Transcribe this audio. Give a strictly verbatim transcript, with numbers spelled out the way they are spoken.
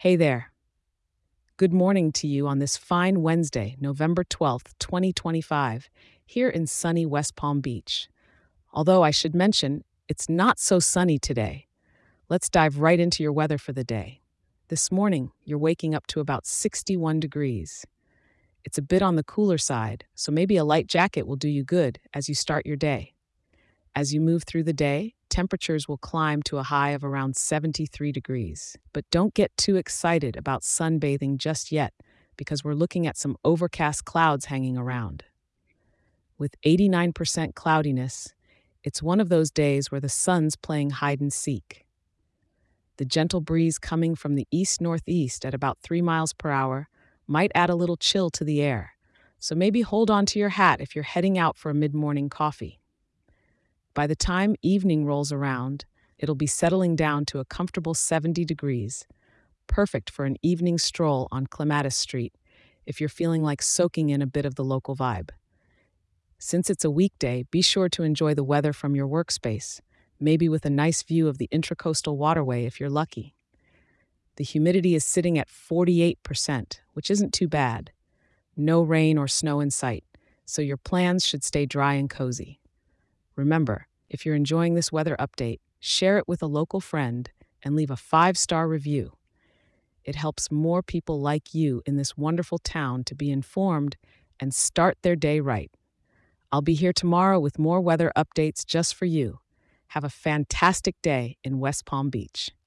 Hey there. Good morning to you on this fine Wednesday, November twelfth, twenty twenty-five, here in sunny West Palm Beach. Although I should mention, it's not so sunny today. Let's dive right into your weather for the day. This morning, you're waking up to about sixty-one degrees. It's a bit on the cooler side, so maybe a light jacket will do you good as you start your day. As you move through the day, temperatures will climb to a high of around seventy-three degrees. But don't get too excited about sunbathing just yet, because we're looking at some overcast clouds hanging around. With eighty-nine percent cloudiness, it's one of those days where the sun's playing hide and seek. The gentle breeze coming from the east-northeast at about three miles per hour might add a little chill to the air, so maybe hold on to your hat if you're heading out for a mid-morning coffee. By the time evening rolls around, it'll be settling down to a comfortable seventy degrees, perfect for an evening stroll on Clematis Street if you're feeling like soaking in a bit of the local vibe. Since it's a weekday, be sure to enjoy the weather from your workspace, maybe with a nice view of the Intracoastal Waterway if you're lucky. The humidity is sitting at forty-eight percent, which isn't too bad. No rain or snow in sight, so your plans should stay dry and cozy. Remember, if you're enjoying this weather update, share it with a local friend and leave a five-star review. It helps more people like you in this wonderful town to be informed and start their day right. I'll be here tomorrow with more weather updates just for you. Have a fantastic day in West Palm Beach.